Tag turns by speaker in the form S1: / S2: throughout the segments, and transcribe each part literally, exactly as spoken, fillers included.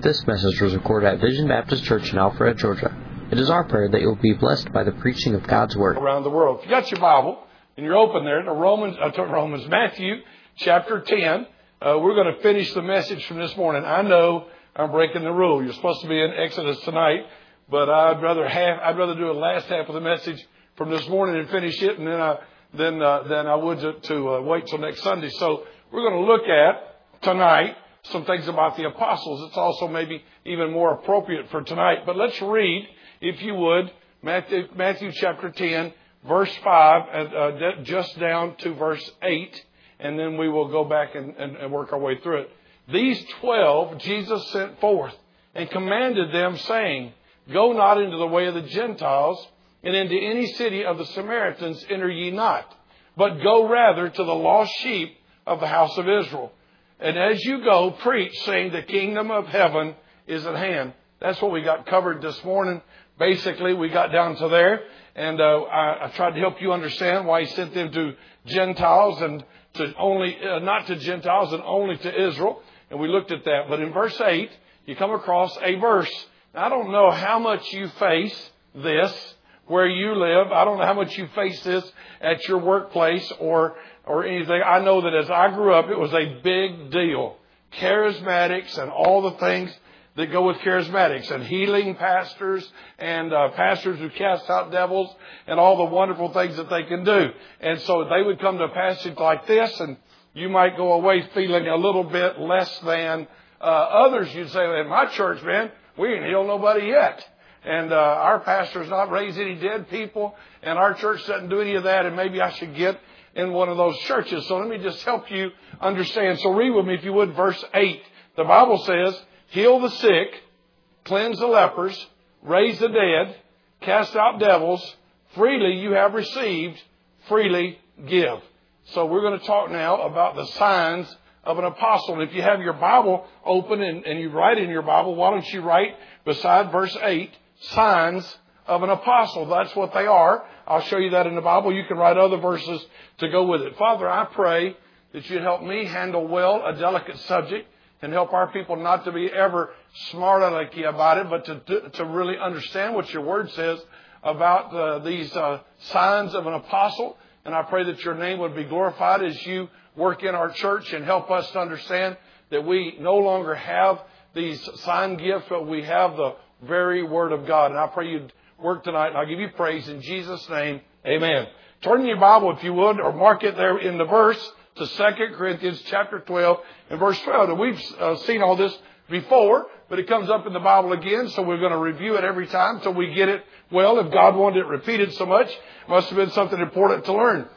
S1: This message was recorded at Vision Baptist Church in Alpharetta, Georgia. It is our prayer that you will be blessed by the preaching of God's Word.
S2: Around the world. If you got your Bible and you're open there to Romans, uh, to Romans, Matthew chapter ten, uh, we're going to finish the message from this morning. I know I'm breaking the rule. You're supposed to be in Exodus tonight, but I'd rather have I'd rather do the last half of the message from this morning and finish it, and then I than uh, than I would to, to uh, wait till next Sunday. So we're going to look at tonight some things about the apostles. It's also maybe even more appropriate for tonight. But let's read, if you would, Matthew, Matthew chapter ten, verse five, and uh, just down to verse eight, and then we will go back and, and, and work our way through it. These twelve Jesus sent forth and commanded them, saying, Go not into the way of the Gentiles, and into any city of the Samaritans enter ye not, but go rather to the lost sheep of the house of Israel. And as you go, preach, saying the kingdom of heaven is at hand. That's what we got covered this morning. Basically, we got down to there. And uh, I, I tried to help you understand why he sent them to Gentiles and to only, uh, not to Gentiles and only to Israel. And we looked at that. But in verse eight, you come across a verse. Now, I don't know how much you face this where you live. I don't know how much you face this at your workplace or or anything. I know that as I grew up, it was a big deal. Charismatics and all the things that go with charismatics and healing pastors and uh, pastors who cast out devils and all the wonderful things that they can do. And so they would come to a passage like this, and you might go away feeling a little bit less than uh, others. You'd say, in my church, man, we ain't healed nobody yet. And uh, our pastor's not raised any dead people, and our church doesn't do any of that, and maybe I should get in one of those churches. So let me just help you understand. So read with me, if you would, verse eight. The Bible says, Heal the sick, cleanse the lepers, raise the dead, cast out devils. Freely you have received, freely give. So we're going to talk now about the signs of an apostle. And if you have your Bible open and, and you write in your Bible, why don't you write beside verse eight, signs of an apostle. That's what they are. I'll show you that in the Bible. You can write other verses to go with it. Father, I pray that you'd help me handle well a delicate subject and help our people not to be ever smart alecky about it, but to, to really understand what your word says about uh, these uh, signs of an apostle. And I pray that your name would be glorified as you work in our church and help us to understand that we no longer have these sign gifts, but we have the very word of God. And I pray you'd work tonight, and I'll give you praise in Jesus' name. Amen. Turn in your Bible, if you would, or mark it there in the verse to Second Corinthians chapter twelve and verse twelve. And we've uh, seen all this before, but it comes up in the Bible again, so we're going to review it every time until we get it well. If God wanted it repeated so much, it must have been something important to learn.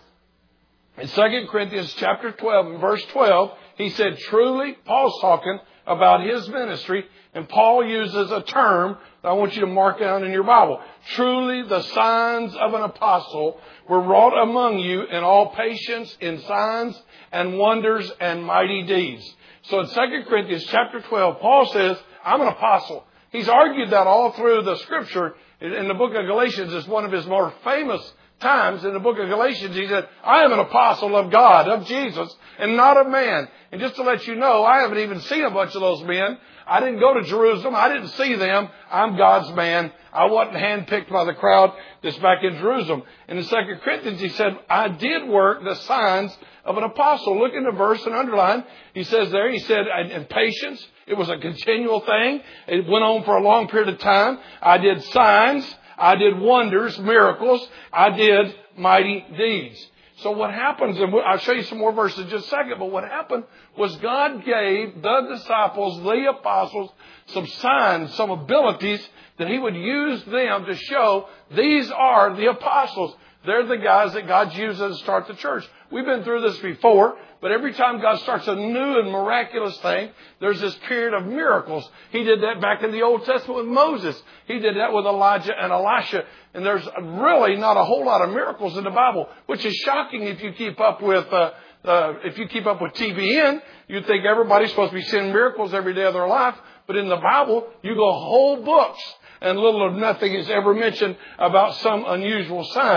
S2: In Second Corinthians chapter twelve and verse twelve, he said, truly, Paul's talking about his ministry, and Paul uses a term that I want you to mark down in your Bible. Truly, the signs of an apostle were wrought among you in all patience, in signs and wonders and mighty deeds. So in Second Corinthians chapter twelve, Paul says, I'm an apostle. He's argued that all through the Scripture. In the book of Galatians, is one of his more famous times. In the book of Galatians, he said, I am an apostle of God, of Jesus, and not of man. And just to let you know, I haven't even seen a bunch of those men. I didn't go to Jerusalem. I didn't see them. I'm God's man. I wasn't handpicked by the crowd that's back in Jerusalem. And in Second Corinthians, he said, I did work the signs of an apostle. Look in the verse and underline. He says there, he said, in patience, it was a continual thing. It went on for a long period of time. I did signs. I did wonders, miracles. I did mighty deeds. So what happens, and I'll show you some more verses in just a second, but what happened was God gave the disciples, the apostles, some signs, some abilities that he would use them to show these are the apostles. They're the guys that God uses to start the church. We've been through this before, but every time God starts a new and miraculous thing, there's this period of miracles. He did that back in the Old Testament with Moses. He did that with Elijah and Elisha. And there's really not a whole lot of miracles in the Bible, which is shocking if you keep up with uh, uh, if you keep up with T V N. You'd think everybody's supposed to be seeing miracles every day of their life. But in the Bible, you go whole books, and little or nothing is ever mentioned about some unusual sign.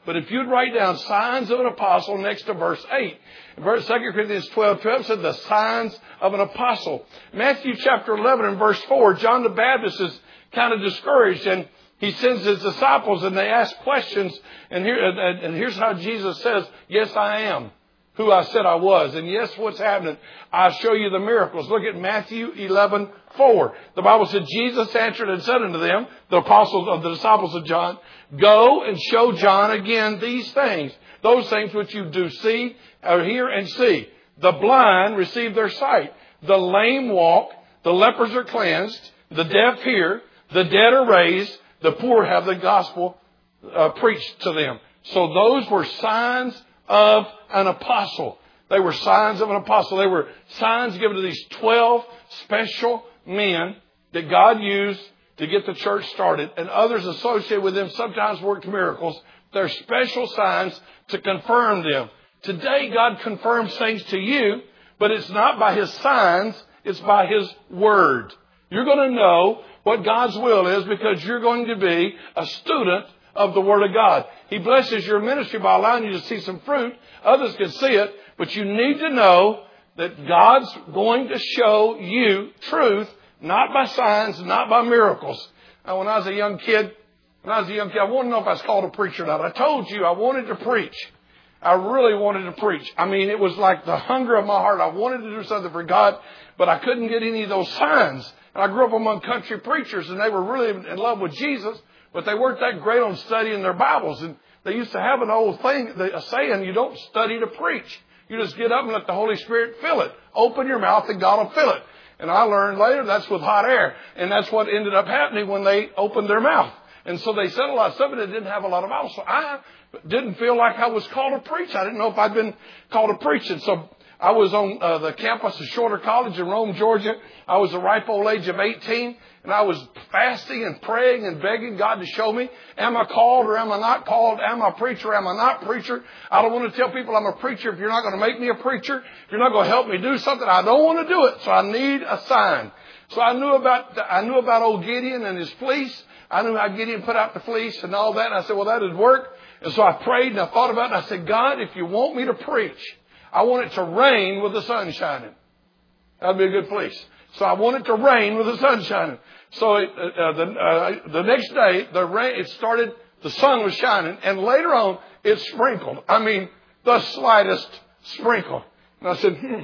S2: But if you'd write down signs of an apostle next to verse eight, verse Second Corinthians twelve twelve said the signs of an apostle. Matthew chapter eleven and verse four, John the Baptist is kind of discouraged, and he sends his disciples and they ask questions. And here, and, and here's how Jesus says, yes, I am who I said I was. And yes, what's happening? I'll show you the miracles. Look at Matthew eleven four. The Bible said, Jesus answered and said unto them, the apostles of the disciples of John, go and show John again these things, those things which you do see or hear and see. The blind receive their sight. The lame walk. The lepers are cleansed. The deaf hear. The dead are raised. The poor have the gospel uh, preached to them. So those were signs of an apostle. They were signs of an apostle. They were signs given to these twelve special men that God used to get the church started. And others associated with them sometimes worked miracles. They're special signs to confirm them. Today, God confirms things to you, but it's not by His signs. It's by His Word. You're going to know what God's will is because you're going to be a student of the Word of God. He blesses your ministry by allowing you to see some fruit. Others can see it, but you need to know that God's going to show you truth, not by signs, not by miracles. Now, when I was a young kid, when I was a young kid, I wanted to know if I was called a preacher or not. I told you I wanted to preach. I really wanted to preach. I mean, it was like the hunger of my heart. I wanted to do something for God, but I couldn't get any of those signs. And I grew up among country preachers, and they were really in love with Jesus, but they weren't that great on studying their Bibles. And they used to have an old thing, a saying, you don't study to preach. You just get up and let the Holy Spirit fill it. Open your mouth and God will fill it. And I learned later that's with hot air. And that's what ended up happening when they opened their mouth. And so they said a lot of stuff, but it didn't have a lot of Bible. So I didn't feel like I was called to preach. I didn't know if I'd been called to preach. And so I was on uh, the campus of Shorter College in Rome, Georgia. I was the ripe old age of eighteen. And I was fasting and praying and begging God to show me, am I called or am I not called? Am I a preacher or am I not a preacher? I don't want to tell people I'm a preacher if you're not going to make me a preacher. If you're not going to help me do something, I don't want to do it. So I need a sign. So I knew about I knew about old Gideon and his fleece. I knew how Gideon put out the fleece and all that. And I said, well, that would work. And so I prayed and I thought about it. And I said, God, if you want me to preach, I want it to rain with the sun shining. That would be a good fleece. So I want it to rain with the sun shining. So it, uh, the, uh, the next day, the rain, it started, the sun was shining, and later on, it sprinkled. I mean, the slightest sprinkle. And I said, hmm,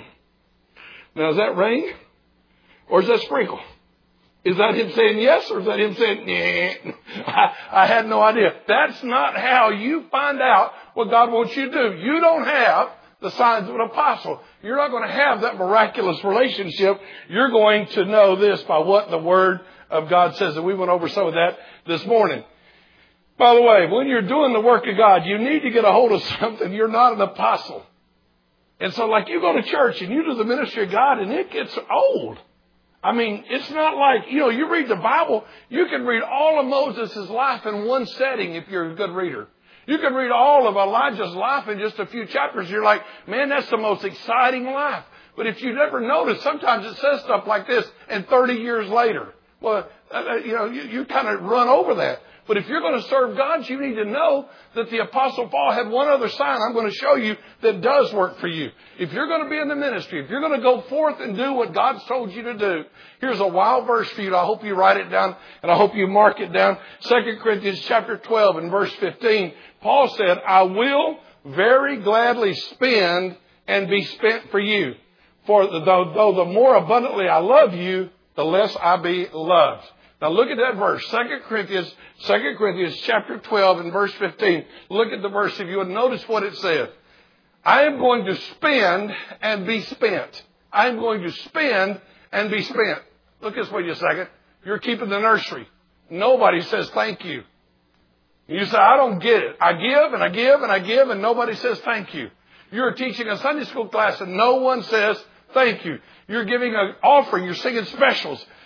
S2: now is that rain? Or is that sprinkle? Is that him saying yes, or is that him saying, nah? I, I had no idea. That's not how you find out what God wants you to do. You don't have the signs of an apostle. You're not going to have that miraculous relationship. You're going to know this by what the Word of God says. And we went over some of that this morning. By the way, when you're doing the work of God, you need to get a hold of something. You're not an apostle. And so like you go to church and you do the ministry of God and it gets old. I mean, it's not like, you know, you read the Bible, you can read all of Moses' life in one setting if you're a good reader. You can read all of Elijah's life in just a few chapters. You're like, man, that's the most exciting life. But if you never notice, sometimes it says stuff like this, and thirty years later. Well, uh, you know, you, you kind of run over that. But if you're going to serve God, you need to know that the Apostle Paul had one other sign I'm going to show you that does work for you. If you're going to be in the ministry, if you're going to go forth and do what God's told you to do, here's a wild verse for you. I hope you write it down and I hope you mark it down. Second Corinthians chapter twelve and verse fifteen. Paul said, I will very gladly spend and be spent for you. For though, though the more abundantly I love you, the less I be loved. Now look at that verse, Second Corinthians, Second Corinthians chapter twelve and verse fifteen. Look at the verse if you would notice what it said. I am going to spend and be spent. I am going to spend and be spent. Look this way just a second. You're keeping the nursery. Nobody says thank you. You say, I don't get it. I give and I give and I give and nobody says thank you. You're teaching a Sunday school class and no one says thank you. You're giving an offering. You're singing specials.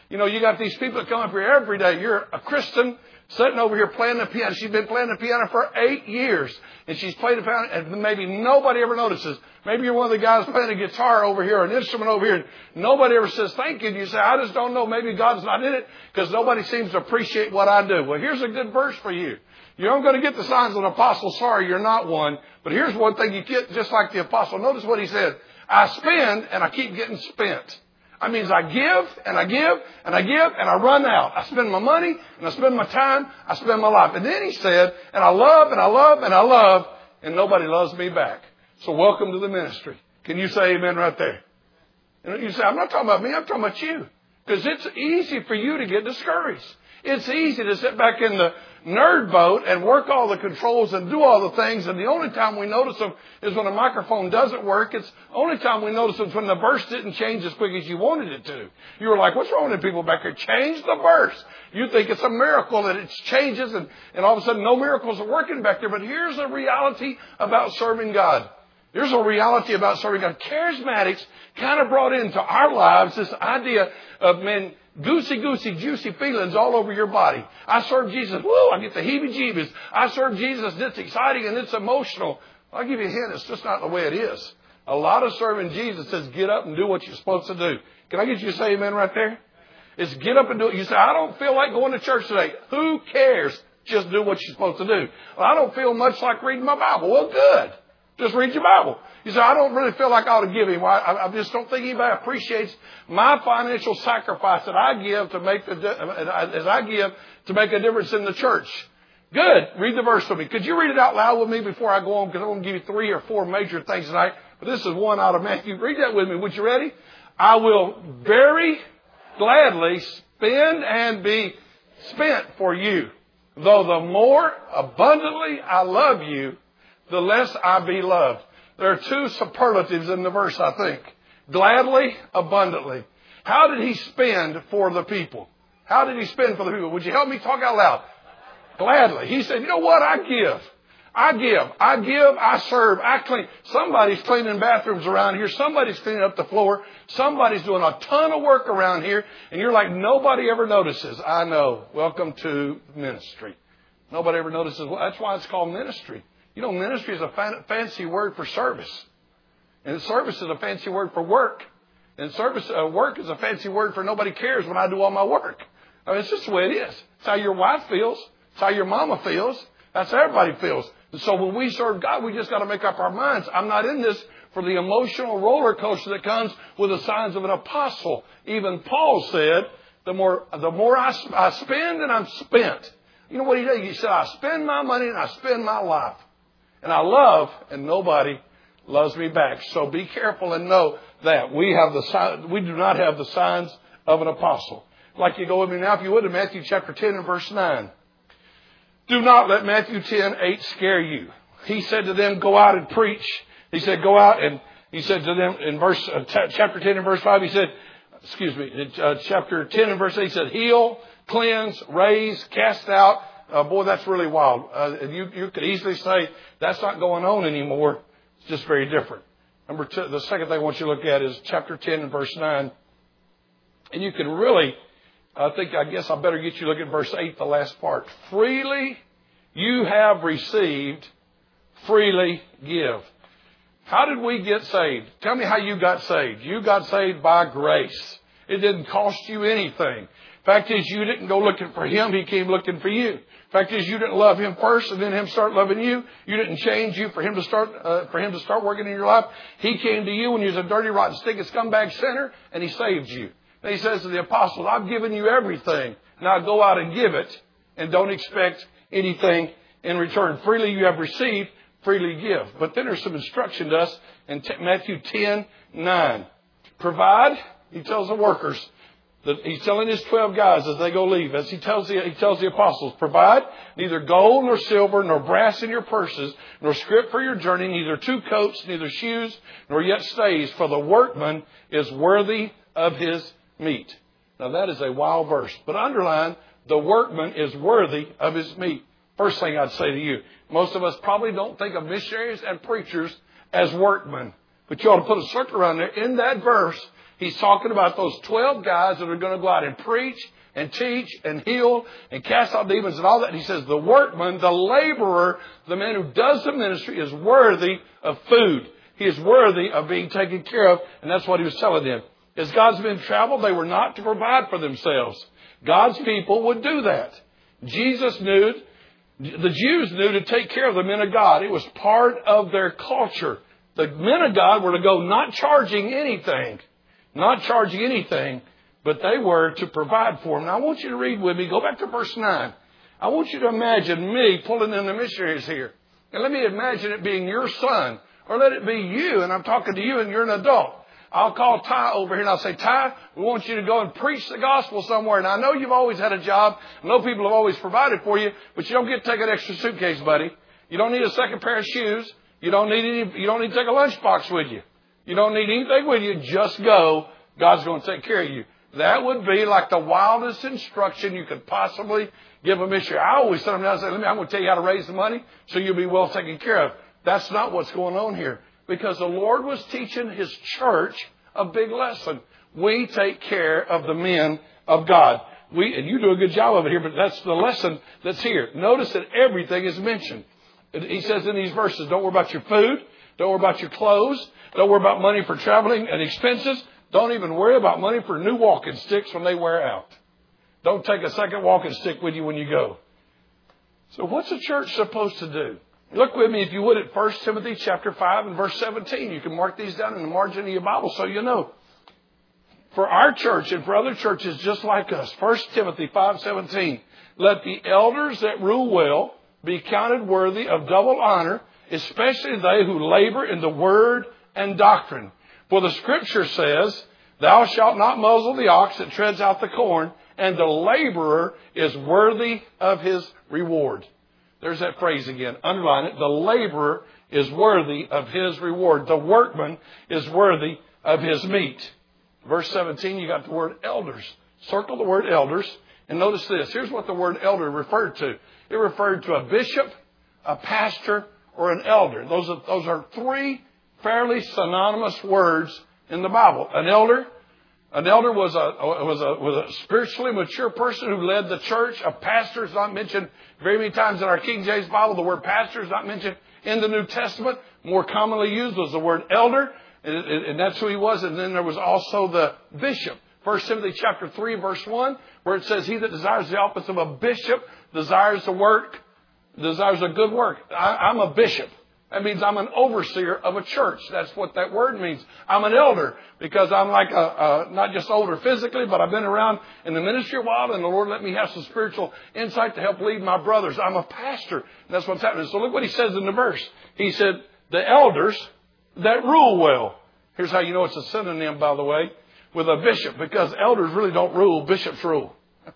S2: You know, you got these people that come up here every day. You're a Christian sitting over here playing the piano. She's been playing the piano for eight years. And she's played the piano and maybe nobody ever notices. Maybe you're one of the guys playing a guitar over here, an instrument over here, and nobody ever says thank you. And you say, I just don't know. Maybe God's not in it because nobody seems to appreciate what I do. Well, here's a good verse for you. You aren't going to get the signs of an apostle. Sorry, you're not one. But here's one thing you get just like the apostle. Notice what he said. I spend and I keep getting spent. That means I give and I give and I give and I run out. I spend my money and I spend my time. I spend my life. And then he said, and I love and I love and I love and nobody loves me back. So welcome to the ministry. Can you say amen right there? And you say, I'm not talking about me. I'm talking about you. Because it's easy for you to get discouraged. It's easy to sit back in the nerd boat and work all the controls and do all the things. And the only time we notice them is when a microphone doesn't work. It's the only time we notice them is when the verse didn't change as quick as you wanted it to. You were like, what's wrong with the people back here? Change the verse. You think it's a miracle that it changes and, and all of a sudden no miracles are working back there. But here's the reality about serving God. Here's a reality about serving God. Charismatics kind of brought into our lives this idea of, man, goosey-goosey, juicy feelings all over your body. I serve Jesus. Woo, I get the heebie-jeebies. I serve Jesus. It's exciting and it's emotional. I'll give you a hint. It's just not the way it is. A lot of serving Jesus says get up and do what you're supposed to do. Can I get you to say amen right there? It's get up and do it. You say, I don't feel like going to church today. Who cares? Just do what you're supposed to do. Well, I don't feel much like reading my Bible. Well, good. Just read your Bible. You say, I don't really feel like I ought to give him. I, I just don't think anybody appreciates my financial sacrifice that I give to make the, as I give to make a difference in the church. Good. Read the verse with me. Could you read it out loud with me before I go on? Because I'm going to give you three or four major things tonight. But this is one out of Matthew. Read that with me. Would you ready? I will very gladly spend and be spent for you. Though the more abundantly I love you, the less I be loved. There are two superlatives in the verse, I think. Gladly, abundantly. How did he spend for the people? How did he spend for the people? Would you help me talk out loud? Gladly. He said, you know what? I give. I give. I give. I serve. I clean. Somebody's cleaning bathrooms around here. Somebody's cleaning up the floor. Somebody's doing a ton of work around here. And you're like, nobody ever notices. I know. Welcome to ministry. Nobody ever notices. Well, that's why it's called ministry. You know, ministry is a fan- fancy word for service. And service is a fancy word for work. And service uh, work is a fancy word for nobody cares when I do all my work. I mean, it's just the way it is. It's how your wife feels. It's how your mama feels. That's how everybody feels. And so when we serve God, we just got to make up our minds. I'm not in this for the emotional roller coaster that comes with the signs of an apostle. Even Paul said, the more, the more I, I spend and I'm spent. You know what he did? He said, I spend my money and I spend my life. And I love, and nobody loves me back. So be careful and know that we have the we do not have the signs of an apostle. Like you go with me now, if you would, to Matthew chapter ten and verse nine. Do not let Matthew ten eight scare you. He said to them, go out and preach. He said, go out and he said to them in verse uh, t- chapter ten and verse five. He said, excuse me, in, uh, chapter ten and verse eight. He said, heal, cleanse, raise, cast out. Uh, boy, that's really wild. Uh, you, you could easily say that's not going on anymore. It's just very different. Number two, the second thing I want you to look at is chapter ten and verse nine. And you can really, I think, I guess I better get you to look at verse eight, the last part. Freely you have received, freely give. How did we get saved? Tell me how you got saved. You got saved by grace. It didn't cost you anything. Fact is, you didn't go looking for him. He came looking for you. Fact is, you didn't love him first and then him start loving you. You didn't change you for him to start, uh, for him to start working in your life. He came to you when you was a dirty, rotten, stinking scumbag sinner and he saved you. And he says to the apostles, I've given you everything. Now go out and give it and don't expect anything in return. Freely you have received, freely give. But then there's some instruction to us in Matthew ten nine. Provide, he tells the workers. He's telling his twelve guys as they go leave, as he tells the, he tells the apostles, provide neither gold nor silver nor brass in your purses, nor scrip for your journey, neither two coats, neither shoes, nor yet stays, for the workman is worthy of his meat. Now that is a wild verse, but underline, the workman is worthy of his meat. First thing I'd say to you, most of us probably don't think of missionaries and preachers as workmen, but you ought to put a circle around there in that verse. He's talking about those twelve guys that are going to go out and preach and teach and heal and cast out demons and all that. And he says the workman, the laborer, the man who does the ministry is worthy of food. He is worthy of being taken care of. And that's what he was telling them. As God's men traveled, they were not to provide for themselves. God's people would do that. Jesus knew, the Jews knew to take care of the men of God. It was part of their culture. The men of God were to go not charging anything, not charging anything, but they were to provide for them. Now I want you to read with me, go back to verse nine. I want you to imagine me pulling in the missionaries here. And let me imagine it being your son, or let it be you, and I'm talking to you and you're an adult. I'll call Ty over here and I'll say, Ty, we want you to go and preach the gospel somewhere. And I know you've always had a job. I know people have always provided for you, but you don't get to take an extra suitcase, buddy. You don't need a second pair of shoes. You don't need any, you don't need to take a lunchbox with you. You don't need anything with you. Just go. God's going to take care of you. That would be like the wildest instruction you could possibly give a missionary. I always sit them down and say, Let me, I'm going to tell you how to raise the money so you'll be well taken care of. That's not what's going on here. Because the Lord was teaching His church a big lesson. We take care of the men of God. We, and you do a good job of it here, but that's the lesson that's here. Notice that everything is mentioned. He says in these verses, don't worry about your food. Don't worry about your clothes. Don't worry about money for traveling and expenses. Don't even worry about money for new walking sticks when they wear out. Don't take a second walking stick with you when you go. So what's a church supposed to do? Look with me, if you would, at First Timothy chapter five and verse seventeen. You can mark these down in the margin of your Bible so you know. For our church and for other churches just like us, First Timothy five seventeen. Let the elders that rule well be counted worthy of double honor, especially they who labor in the word and doctrine. For the Scripture says, Thou shalt not muzzle the ox that treads out the corn, and the laborer is worthy of his reward. There's that phrase again. Underline it. The laborer is worthy of his reward. The workman is worthy of his meat. Verse seventeen, you got the word elders. Circle the word elders. And notice this. Here's what the word elder referred to. It referred to a bishop, a pastor, or an elder. Those are, those are three fairly synonymous words in the Bible. An elder. An elder was a, was a, was a spiritually mature person who led the church. A pastor is not mentioned very many times in our King James Bible. The word pastor is not mentioned in the New Testament. More commonly used was the word elder, and, and that's who he was. And then there was also the bishop. First Timothy chapter three, verse one, where it says, He that desires the office of a bishop desires to work, desires a good work. I, I'm a bishop. That means I'm an overseer of a church. That's what that word means. I'm an elder because I'm like a, a, not just older physically, but I've been around in the ministry a while, and the Lord let me have some spiritual insight to help lead my brothers. I'm a pastor. That's what's happening. So look what he says in the verse. He said, the elders that rule well. Here's how you know it's a synonym, by the way, with a bishop, because elders really don't rule, bishops rule.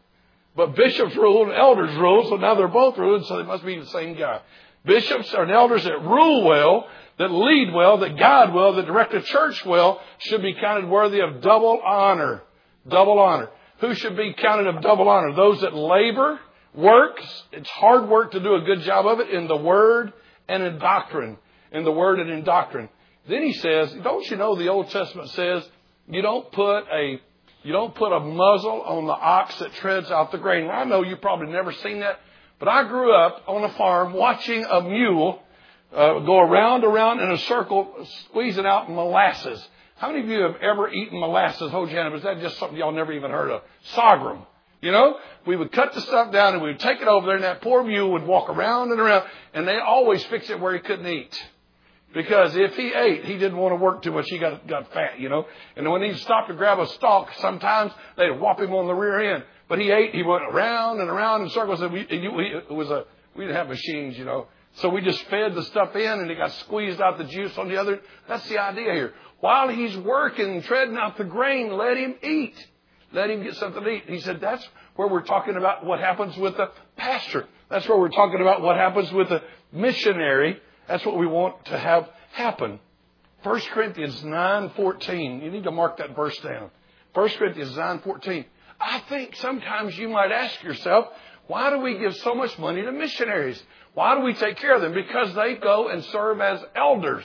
S2: But bishops rule and elders rule, so now they're both ruling, so they must be the same guy. Bishops are elders that rule well, that lead well, that guide well, that direct a church well, should be counted worthy of double honor. Double honor. Who should be counted of double honor? Those that labor, work. It's hard work to do a good job of it in the Word and in doctrine. In the Word and in doctrine. Then he says, don't you know the Old Testament says, you don't put a you don't put a muzzle on the ox that treads out the grain. Now, I know you've probably never seen that. But I grew up on a farm watching a mule uh, go around, around in a circle, squeezing out molasses. How many of you have ever eaten molasses? Hold your hand up. Is that just something y'all never even heard of? Sorghum. You know, we would cut the stuff down and we would take it over there, and that poor mule would walk around and around, and they always fix it where he couldn't eat. Because if he ate, he didn't want to work too much. He got got fat, you know. And when he stopped to grab a stalk, sometimes they'd whop him on the rear end. But he ate. He went around and around in circles. And we, it was a we didn't have machines, you know. So we just fed the stuff in, and it got squeezed out the juice on the other. That's the idea here. While he's working, treading out the grain, let him eat. Let him get something to eat. He said that's where we're talking about what happens with the pastor. That's where we're talking about what happens with the missionary. That's what we want to have happen. First Corinthians nine fourteen. You need to mark that verse down. First Corinthians nine fourteen. I think sometimes you might ask yourself, why do we give so much money to missionaries? Why do we take care of them? Because they go and serve as elders.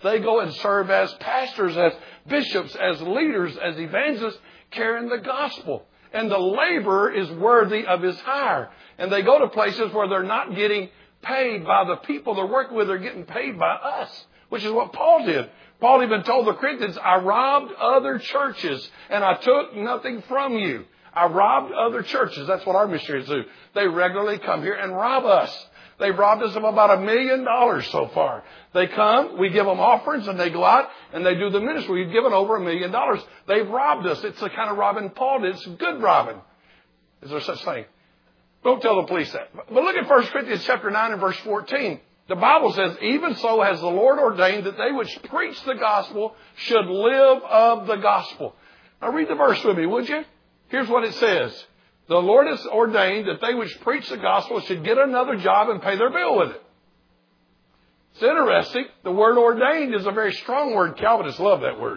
S2: They go and serve as pastors, as bishops, as leaders, as evangelists, carrying the gospel. And the laborer is worthy of his hire. And they go to places where they're not getting paid by the people they're working with. They're getting paid by us, which is what Paul did. Paul even told the Corinthians, I robbed other churches and I took nothing from you. I robbed other churches. That's what our missionaries do. They regularly come here and rob us. They've robbed us of about a million dollars so far. They come, we give them offerings, and they go out and they do the ministry. We've given over a million dollars. They've robbed us. It's the kind of robbing Paul did. It's good robbing. Is there such thing? Don't tell the police that. But look at First Corinthians chapter nine and verse fourteen. The Bible says, even so has the Lord ordained that they which preach the gospel should live of the gospel. Now read the verse with me, would you? Here's what it says. The Lord has ordained that they which preach the gospel should get another job and pay their bill with it. It's interesting. The word ordained is a very strong word. Calvinists love that word.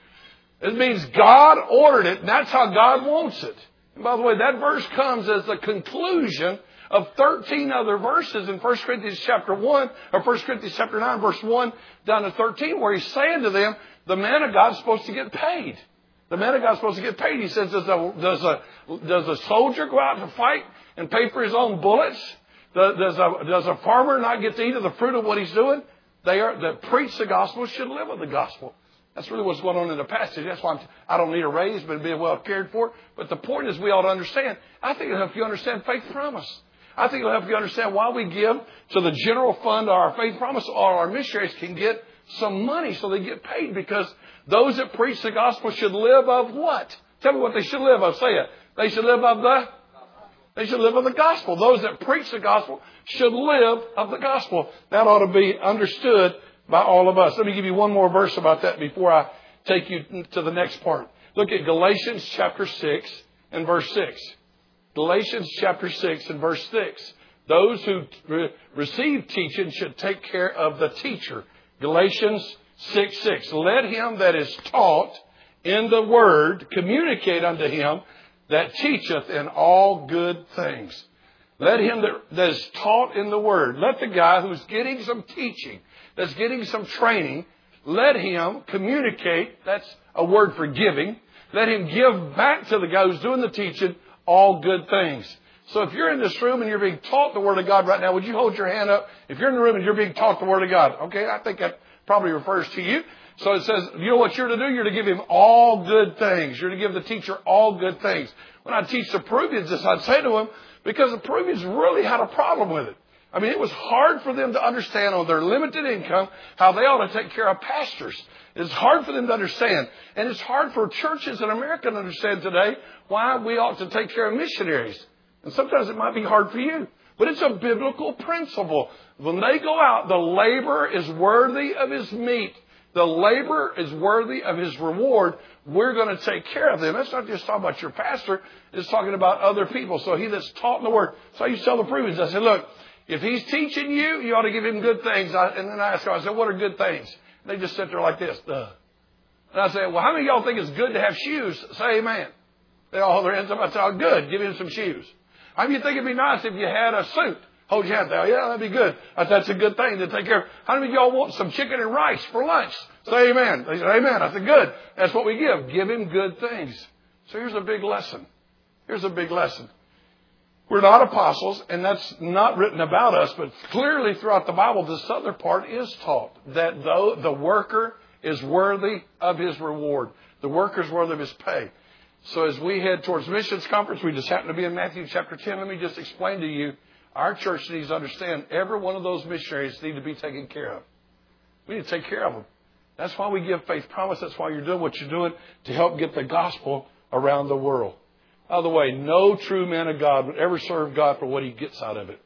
S2: It means God ordered it, and that's how God wants it. And by the way, that verse comes as the conclusion of thirteen other verses in First Corinthians chapter one, or First Corinthians chapter nine, verse one down to thirteen, where he's saying to them, the man of God is supposed to get paid. The man of God is supposed to get paid. He says, does a, does a, does a soldier go out to fight and pay for his own bullets? Does a, does a farmer not get to eat of the fruit of what he's doing? They are, that preach the gospel should live with the gospel. That's really what's going on in the passage. That's why I'm, I don't need a raise, but being well cared for. But the point is we ought to understand. I think it'll help you understand faith promise. I think it'll help you understand why we give to the general fund of our faith promise, or our missionaries can get some money so they get paid, because those that preach the gospel should live of what? Tell me what they should live of. Say it. They should live of the They should live of the gospel. Those that preach the gospel should live of the gospel. That ought to be understood by all of us. Let me give you one more verse about that before I take you to the next part. Look at Galatians chapter six and verse six. Galatians chapter six and verse six. Those who re- receive teaching should take care of the teacher. Galatians six six. Let him that is taught in the word communicate unto him that teacheth in all good things. Let him that, that is taught in the word. Let the guy who's getting some teaching, that's getting some training, let him communicate. That's a word for giving. Let him give back to the guy who's doing the teaching all good things. So if you're in this room and you're being taught the Word of God right now, would you hold your hand up? If you're in the room and you're being taught the Word of God, okay, I think that probably refers to you. So it says, you know what you're to do? You're to give him all good things. You're to give the teacher all good things. When I teach the Peruvians this, I'd say to them, because the Peruvians really had a problem with it. I mean, it was hard for them to understand on their limited income how they ought to take care of pastors. It's hard for them to understand. And it's hard for churches in America to understand today why we ought to take care of missionaries. And sometimes it might be hard for you. But it's a biblical principle. When they go out, the laborer is worthy of his meat. The laborer is worthy of his reward. We're going to take care of them. That's not just talking about your pastor. It's talking about other people. So he that's taught in the Word. So I used to tell the Peruvians, I said, look, if he's teaching you, you ought to give him good things. I, and then I asked them, I said, what are good things? And they just sit there like this. Duh. And I said, well, how many of y'all think it's good to have shoes? Say amen. They all hold their hands up. I said, oh, good. Give him some shoes. How many of you think it'd be nice if you had a suit? Hold your hand there. Yeah, that'd be good. I said, that's a good thing to take care of. How many of y'all want some chicken and rice for lunch? Say amen. They said, amen. I said, good. That's what we give. Give him good things. So here's a big lesson. Here's a big lesson. We're not apostles, and that's not written about us, but clearly throughout the Bible, this other part is taught, that though the worker is worthy of his reward. The worker is worthy of his pay. So as we head towards missions conference, we just happen to be in Matthew chapter ten. Let me just explain to you, our church needs to understand every one of those missionaries need to be taken care of. We need to take care of them. That's why we give Faith Promise. That's why you're doing what you're doing, to help get the gospel around the world. By the way, no true man of God would ever serve God for what he gets out of it.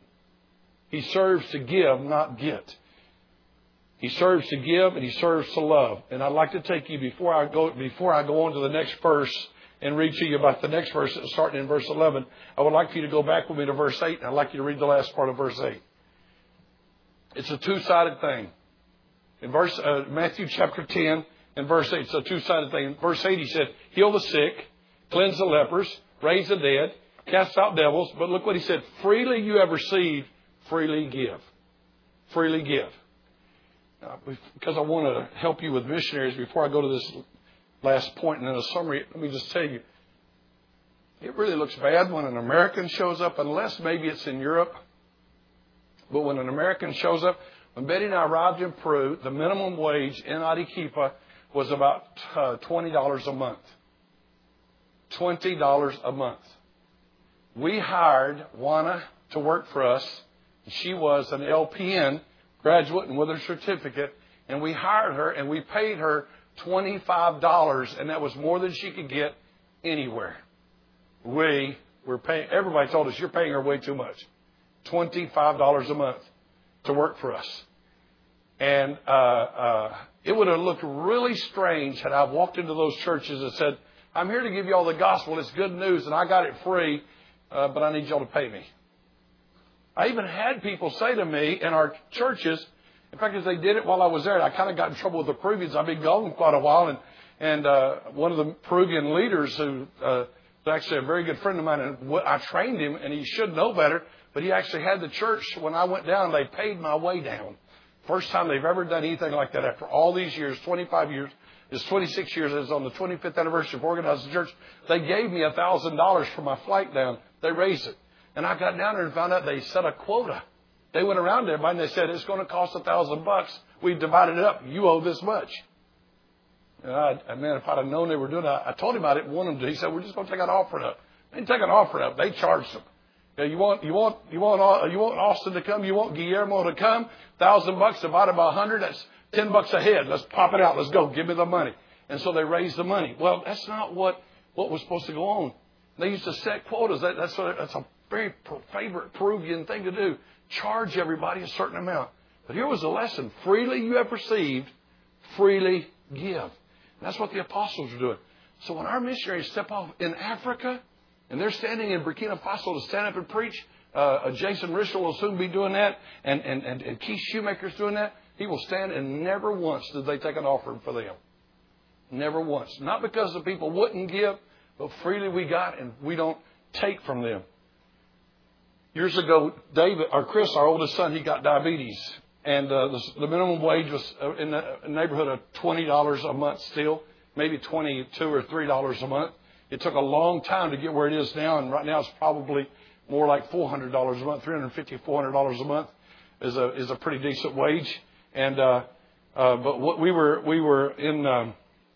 S2: He serves to give, not get. He serves to give and he serves to love. And I'd like to take you, before I go before I go on to the next verse and read to you about the next verse, starting in verse eleven, I would like for you to go back with me to verse eight, and I'd like you to read the last part of verse eight. It's a two-sided thing. In verse uh, Matthew chapter ten and verse eight, it's a two-sided thing. In verse eight, he said, heal the sick, cleanse the lepers, raise the dead, cast out devils. But look what he said. Freely you have received, freely give. Freely give. uh, because I want to help you with missionaries, before I go to this last point and then a summary, let me just tell you, it really looks bad when an American shows up, unless maybe it's in Europe. But when an American shows up, when Betty and I arrived in Peru, the minimum wage in Arequipa was about uh, twenty dollars a month. twenty dollars a month. We hired Juana to work for us. She was an L P N graduate and with her certificate. And we hired her and we paid her twenty-five dollars. And that was more than she could get anywhere. We were paying, everybody told us, you're paying her way too much. twenty-five dollars a month to work for us. And uh, uh, it would have looked really strange had I walked into those churches and said, I'm here to give you all the gospel. It's good news and I got it free, uh, but I need y'all to pay me. I even had people say to me in our churches, in fact, as they did it while I was there, I kind of got in trouble with the Peruvians. I've been gone quite a while. And, and uh, one of the Peruvian leaders who uh, was actually a very good friend of mine, and I trained him, and he should know better, but he actually had the church, when I went down, they paid my way down. First time they've ever done anything like that after all these years, twenty-five years. It's twenty-six years. It's on the twenty-fifth anniversary of organizing the church. They gave me one thousand dollars for my flight down. They raised it. And I got down there and found out they set a quota. They went around to everybody and they said, it's going to cost a thousand bucks. We divided it up. You owe this much. And I, and man, if I'd have known they were doing that, I told him I didn't want them to. He said, we're just going to take an offering up. They didn't take an offering up. They charged them. You, know, you want, you want, you want, you want Austin to come. You want Guillermo to come. Thousand bucks divided by a hundred. That's ten bucks a head. Let's pop it out. Let's go. Give me the money. And so they raised the money. Well, that's not what, what was supposed to go on. They used to set quotas. That, that's, a, that's a very favorite Peruvian thing to do. Charge everybody a certain amount. But here was the lesson. Freely you have received, freely give. And that's what the apostles are doing. So when our missionaries step off in Africa, and they're standing in Burkina Faso to stand up and preach, uh, Jason Rishel will soon be doing that, and, and, and, and Keith Shoemaker's doing that. He will stand, and never once did they take an offering for them. Never once. Not because the people wouldn't give, but freely we got, and we don't take from them. Years ago, David, or Chris, our oldest son, he got diabetes. And uh, the, the minimum wage was in the neighborhood of twenty dollars a month still, maybe twenty-two or three dollars a month. It took a long time to get where it is now, and right now it's probably more like four hundred dollars a month, three hundred fifty dollars, four hundred dollars a month is a is a pretty decent wage. And uh, uh, but what we were we were in um,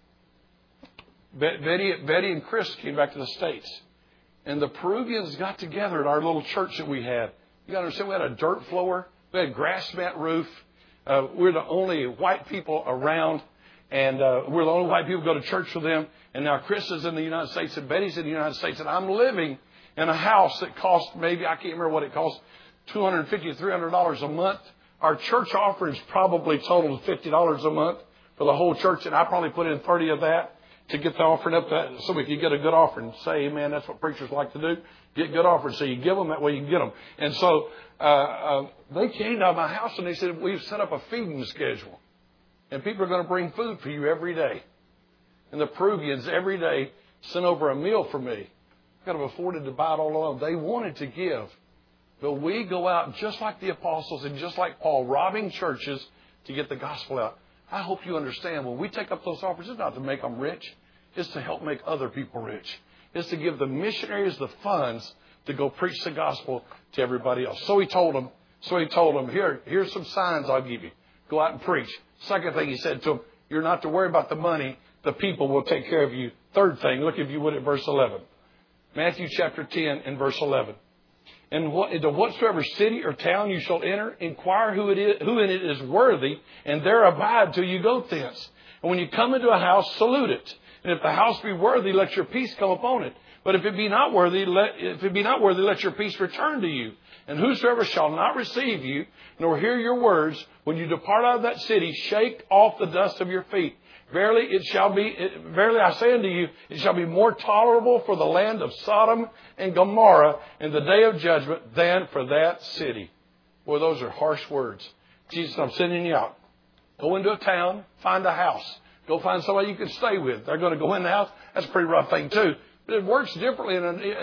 S2: Betty Betty and Chris came back to the States. And the Peruvians got together at our little church that we had. You got to understand, we had a dirt floor. We had a grass mat roof. Uh, we're the only white people around. And uh, we're the only white people who go to church with them. And now Chris is in the United States and Betty's in the United States. And I'm living in a house that cost maybe, I can't remember what it cost, two hundred fifty dollars, three hundred dollars a month. Our church offerings probably totaled fifty dollars a month for the whole church. And I probably put in thirty of that to get the offering up that, so we could get a good offering. Say, amen, that's what preachers like to do. Get good offerings. So you give them, that way you can get them. And so uh, uh, they came to my house and they said, we've set up a feeding schedule. And people are going to bring food for you every day. And the Peruvians every day sent over a meal for me. I could have afforded to buy it all alone. They wanted to give. But we go out just like the apostles and just like Paul, robbing churches to get the gospel out. I hope you understand, when we take up those offers, it's not to make them rich. It's to help make other people rich. It's to give the missionaries the funds to go preach the gospel to everybody else. So he told them, so he told them, here, here's some signs I'll give you. Go out and preach. Second thing he said to them, you're not to worry about the money. The people will take care of you. Third thing, look if you would at verse eleven. Matthew chapter ten and verse eleven. And what, into whatsoever city or town you shall enter, inquire who it is, who in it is worthy, and there abide till you go thence. And when you come into a house, salute it. And if the house be worthy, let your peace come upon it. But if it be not worthy, let, if it be not worthy, let your peace return to you. And whosoever shall not receive you, nor hear your words, when you depart out of that city, shake off the dust of your feet. Verily it shall be, it, verily I say unto you, it shall be more tolerable for the land of Sodom and Gomorrah in the day of judgment than for that city. Boy, those are harsh words. Jesus, I'm sending you out. Go into a town, find a house. Go find somebody you can stay with. They're going to go in the house. That's a pretty rough thing too. But it works differently in a, in a,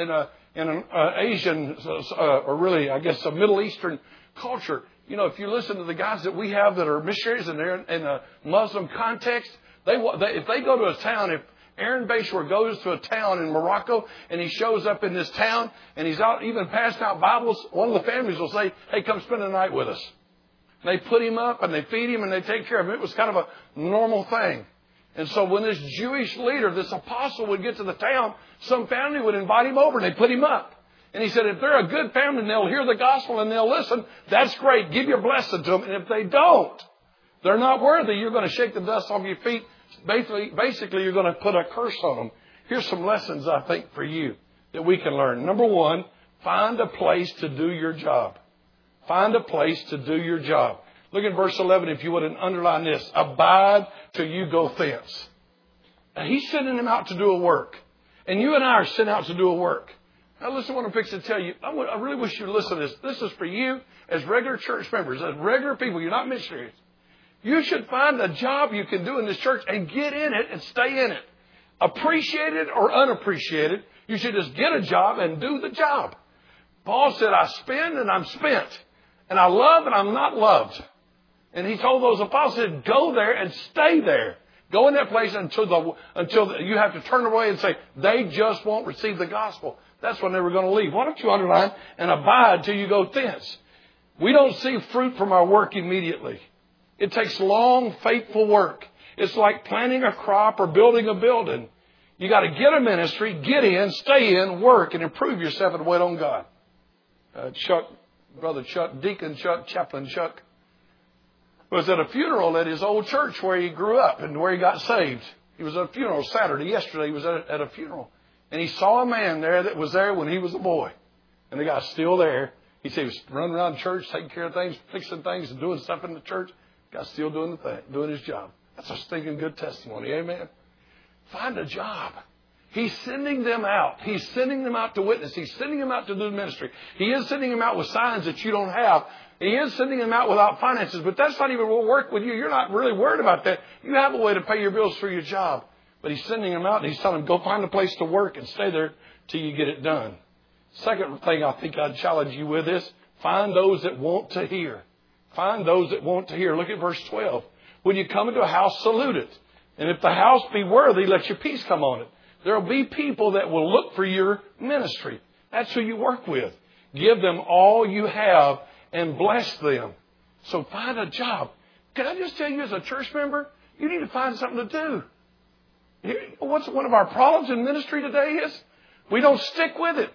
S2: in an uh, Asian, uh, or really, I guess, a Middle Eastern culture. You know, if you listen to the guys that we have that are missionaries and they're in a Muslim context, they, they if they go to a town, if Aaron Bashor goes to a town in Morocco and he shows up in this town and he's out even passing out Bibles, one of the families will say, hey, come spend the night with us. And they put him up and they feed him and they take care of him. It was kind of a normal thing. And so when this Jewish leader, this apostle would get to the town, some family would invite him over and they put him up. And he said, if they're a good family and they'll hear the gospel and they'll listen, that's great. Give your blessing to them. And if they don't, they're not worthy. You're going to shake the dust off your feet. Basically, basically, you're going to put a curse on them. Here's some lessons, I think, for you that we can learn. Number one, find a place to do your job. Find a place to do your job. Look at verse eleven, if you would, and underline this. Abide till you go thence. Now, he's sending them out to do a work. And you and I are sent out to do a work. Now, listen to what I'm fixing to tell you. I, I really wish you'd listen to this. This is for you as regular church members, as regular people. You're not missionaries. You should find a job you can do in this church and get in it and stay in it. Appreciated or unappreciated, you should just get a job and do the job. Paul said, I spend and I'm spent. And I love and I'm not loved. And he told those apostles, said, go there and stay there. Go in that place until the, until the, you have to turn away and say, they just won't receive the gospel. That's when they were going to leave. Why don't you underline and abide till you go thence? We don't see fruit from our work immediately. It takes long, faithful work. It's like planting a crop or building a building. You got to get a ministry, get in, stay in, work, and improve yourself and wait on God. Uh, Chuck, Brother Chuck, Deacon Chuck, Chaplain Chuck, was at a funeral at his old church where he grew up and where he got saved. He was at a funeral Saturday. Yesterday he was at a, at a funeral. And he saw a man there that was there when he was a boy. And the guy's still there. He said he was running around church, taking care of things, fixing things, and doing stuff in the church. God's still doing the thing, doing his job. That's a stinking good testimony. Amen. Find a job. He's sending them out. He's sending them out to witness. He's sending them out to do ministry. He is sending them out with signs that you don't have. He is sending them out without finances. But that's not even what will work with you. You're not really worried about that. You have a way to pay your bills through your job. But he's sending them out and he's telling them, go find a place to work and stay there till you get it done. Second thing I think I'd challenge you with is find those that want to hear. Find those that want to hear. Look at verse twelve. When you come into a house, salute it. And if the house be worthy, let your peace come on it. There will be people that will look for your ministry. That's who you work with. Give them all you have and bless them. So find a job. Can I just tell you as a church member, you need to find something to do. What's one of our problems in ministry today is we don't stick with it.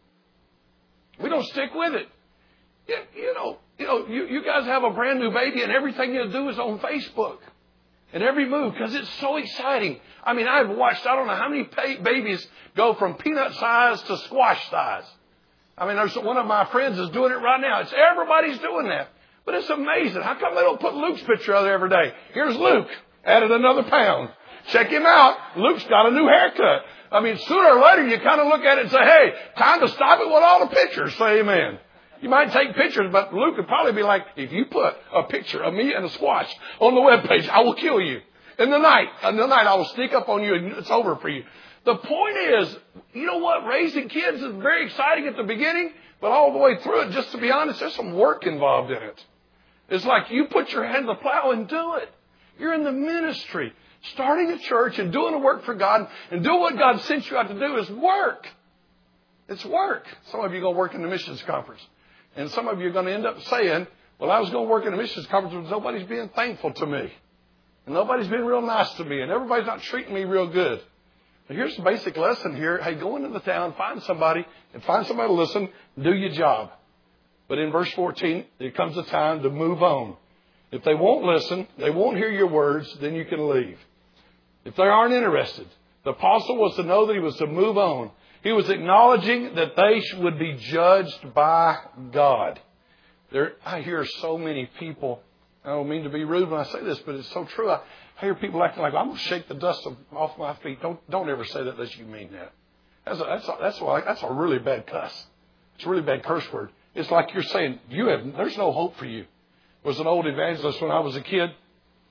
S2: We don't stick with it. You, you know, you know, you, you guys have a brand new baby and everything you do is on Facebook. And every move, because it's so exciting. I mean, I've watched, I don't know how many pa- babies go from peanut size to squash size. I mean, there's one of my friends is doing it right now. It's everybody's doing that. But it's amazing. How come they don't put Luke's picture out there every day? Here's Luke. Added another pound. Check him out. Luke's got a new haircut. I mean, sooner or later, you kind of look at it and say, hey, time to stop it with all the pictures. Say amen. You might take pictures, but Luke would probably be like, if you put a picture of me and a squash on the webpage, I will kill you. In the night, in the night, I will sneak up on you and it's over for you. The point is, you know what? Raising kids is very exciting at the beginning, but all the way through it, just to be honest, there's some work involved in it. It's like you put your hand to the plow and do it. You're in the ministry. Starting a church and doing the work for God and doing what God sent you out to do is work. It's work. Some of you are going to work in the missions conference. And some of you are going to end up saying, well, I was going to work in a missions conference, but nobody's being thankful to me. And nobody's been real nice to me. And everybody's not treating me real good. But here's the basic lesson here. Hey, go into the town, find somebody, and find somebody to listen, do your job. But in verse fourteen, there comes a time to move on. If they won't listen, they won't hear your words, then you can leave. If they aren't interested, the apostle was to know that he was to move on. He was acknowledging that they would be judged by God. There, I hear so many people, I don't mean to be rude when I say this, but it's so true. I hear people acting like, I'm going to shake the dust off my feet. Don't don't ever say that unless you mean that. That's a, that's a, that's a, that's a really bad cuss. It's a really bad curse word. It's like you're saying, you have, there's no hope for you. There was an old evangelist when I was a kid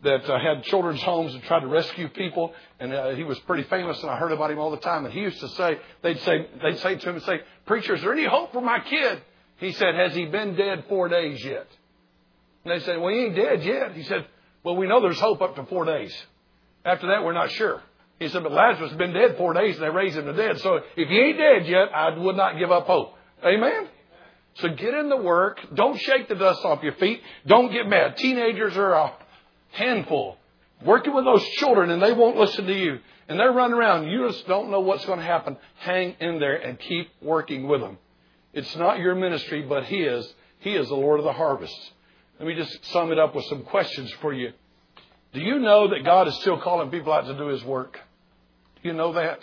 S2: that uh, had children's homes and tried to rescue people, and uh, he was pretty famous, and I heard about him all the time. And he used to say, they'd say, they'd say to him and say, "Preacher, is there any hope for my kid?" He said, "Has he been dead four days yet?" And they said, "Well, he ain't dead yet." He said, "Well, we know there's hope up to four days. After that, we're not sure." He said, "But Lazarus has been dead four days, and they raised him to dead. So if he ain't dead yet, I would not give up hope." Amen? So get in the work. Don't shake the dust off your feet. Don't get mad. Teenagers are a handful. Working with those children, and they won't listen to you. And they're running around. You just don't know what's going to happen. Hang in there and keep working with them. It's not your ministry, but His. He is the Lord of the harvest. Let me just sum it up with some questions for you. Do you know that God is still calling people out to do His work? Do you know that?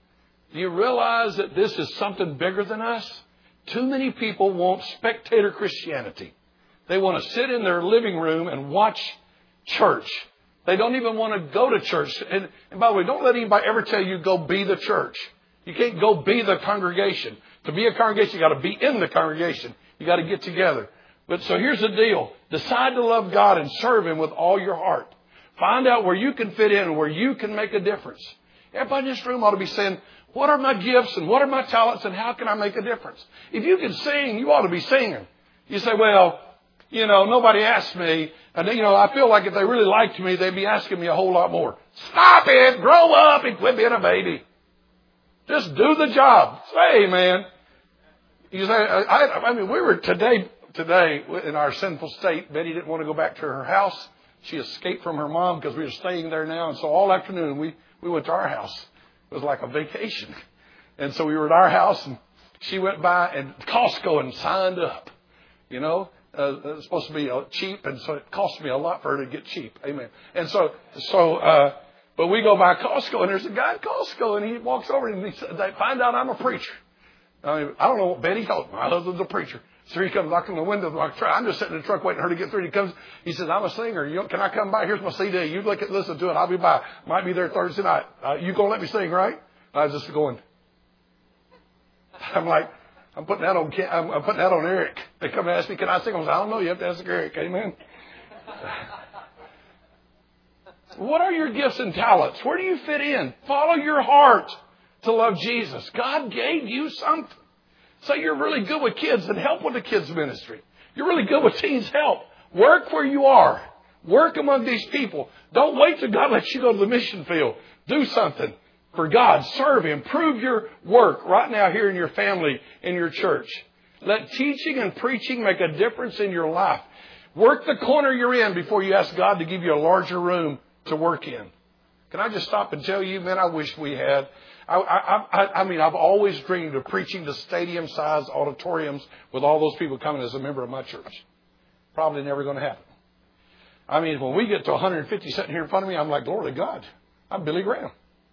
S2: Do you realize that this is something bigger than us? Too many people want spectator Christianity. They want to sit in their living room and watch church. They don't even want to go to church. And, and by the way, don't let anybody ever tell you go be the church. You can't go be the congregation. To be a congregation, you got to be in the congregation. You got to get together. But so here's the deal. Decide to love God and serve Him with all your heart. Find out where you can fit in and where you can make a difference. Everybody in this room ought to be saying, what are my gifts and what are my talents and how can I make a difference? If you can sing, you ought to be singing. You say, well, you know, nobody asked me. And, you know, I feel like if they really liked me, they'd be asking me a whole lot more. Stop it. Grow up and quit being a baby. Just do the job. Say, man. You say, I, I mean, we were today, today in our sinful state. Betty didn't want to go back to her house. She escaped from her mom because we were staying there now. And so all afternoon we, we went to our house. It was like a vacation. And so we were at our house and she went by and Costco and signed up. You know, uh, it's supposed to be uh, cheap. And so it cost me a lot for her to get cheap. Amen. And so, so, uh, but we go by Costco and there's a guy at Costco and he walks over and he, they find out I'm a preacher. I mean, I don't know what Betty told me. My husband's a preacher. So he comes knocking on the window of my truck. I'm just sitting in the truck waiting for her to get through. He comes. He says, "I'm a singer. You, can I come by? Here's my C D. You look at, listen to it. I'll be by. Might be there Thursday night. Uh, you gonna let me sing, right?" I was just going. I'm like, I'm putting that on. I'm, I'm putting that on Eric. They come and ask me, "Can I sing?" I was like, "I don't know. You have to ask Eric." Amen. What are your gifts and talents? Where do you fit in? Follow your heart to love Jesus. God gave you something. Say you're really good with kids and help with the kids ministry. You're really good with teens, help. Work where you are. Work among these people. Don't wait till God lets you go to the mission field. Do something for God. Serve Him. Prove your work right now here in your family, in your church. Let teaching and preaching make a difference in your life. Work the corner you're in before you ask God to give you a larger room to work in. Can I just stop and tell you, man, I wish we had. I, I, I, I mean, I've always dreamed of preaching to stadium-sized auditoriums with all those people coming as a member of my church. Probably never going to happen. I mean, when we get to one hundred fifty sitting here in front of me, I'm like, glory to God. I'm Billy Graham.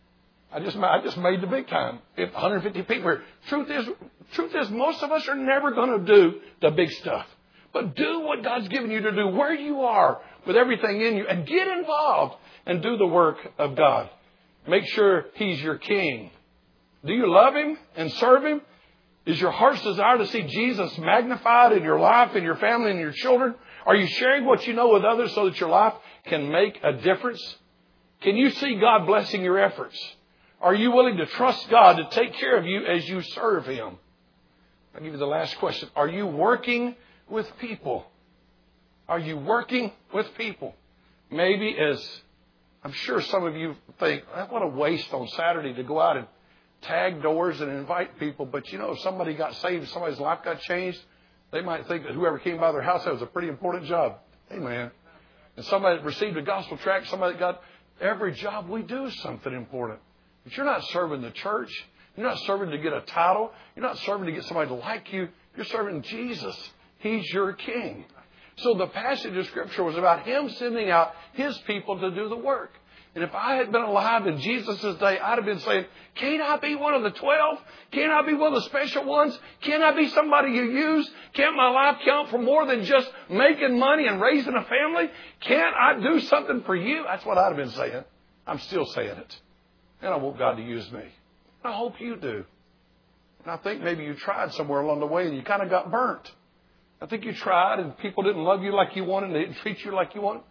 S2: I just, I just made the big time. If one hundred fifty people here. Truth is, truth is, most of us are never going to do the big stuff. But do what God's given you to do where you are with everything in you and get involved and do the work of God. Make sure He's your King. Do you love Him and serve Him? Is your heart's desire to see Jesus magnified in your life, in your family, and your children? Are you sharing what you know with others so that your life can make a difference? Can you see God blessing your efforts? Are you willing to trust God to take care of you as you serve Him? I'll give you the last question. Are you working with people? Are you working with people? Maybe as I'm sure some of you think, what a waste on Saturday to go out and tag doors and invite people. But, you know, if somebody got saved, somebody's life got changed, they might think that whoever came by their house, that was a pretty important job. Amen. And somebody that received a gospel tract, somebody that got every job we do is something important. But you're not serving the church. You're not serving to get a title. You're not serving to get somebody to like you. You're serving Jesus. He's your King. So the passage of Scripture was about Him sending out His people to do the work. And if I had been alive in Jesus' day, I'd have been saying, can't I be one of the twelve? Can't I be one of the special ones? Can't I be somebody you use? Can't my life count for more than just making money and raising a family? Can't I do something for you? That's what I'd have been saying. I'm still saying it. And I want God to use me. I hope you do. And I think maybe you tried somewhere along the way and you kind of got burnt. I think you tried and people didn't love you like you wanted and they didn't treat you like you wanted.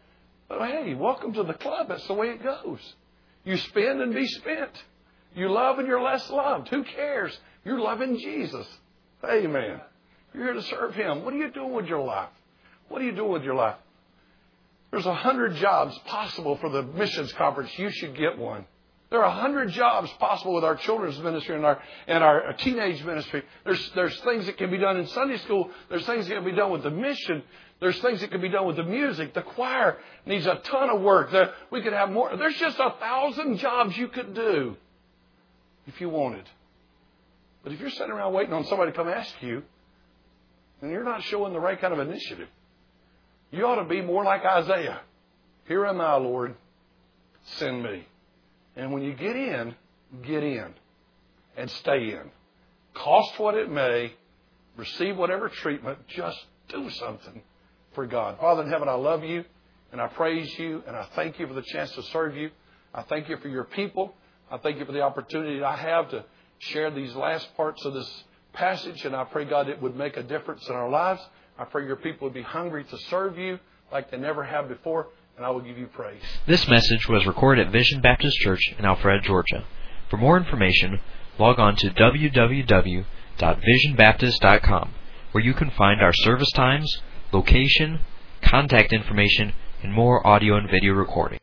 S2: But hey, welcome to the club. That's the way it goes. You spend and be spent. You love and you're less loved. Who cares? You're loving Jesus. Amen. You're here to serve Him. What are you doing with your life? What are you doing with your life? There's a hundred jobs possible for the missions conference. You should get one. There are a hundred jobs possible with our children's ministry and our and our teenage ministry. There's there's things that can be done in Sunday school. There's things that can be done with the mission. There's things that can be done with the music. The choir needs a ton of work. The, we could have more. There's just a thousand jobs you could do if you wanted. But if you're sitting around waiting on somebody to come ask you, then you're not showing the right kind of initiative. You ought to be more like Isaiah. Here am I, Lord. Send me. And when you get in, get in. And stay in. Cost what it may. Receive whatever treatment. Just do something for God. Father in heaven, I love you. And I praise you. And I thank you for the chance to serve you. I thank you for your people. I thank you for the opportunity I have to share these last parts of this passage. And I pray, God, it would make a difference in our lives. I pray your people would be hungry to serve you like they never have before, and I will give you praise.
S1: This message was recorded at Vision Baptist Church in Alpharetta, Georgia. For more information, log on to w w w dot vision baptist dot com, where you can find our service times, location, contact information, and more audio and video recording.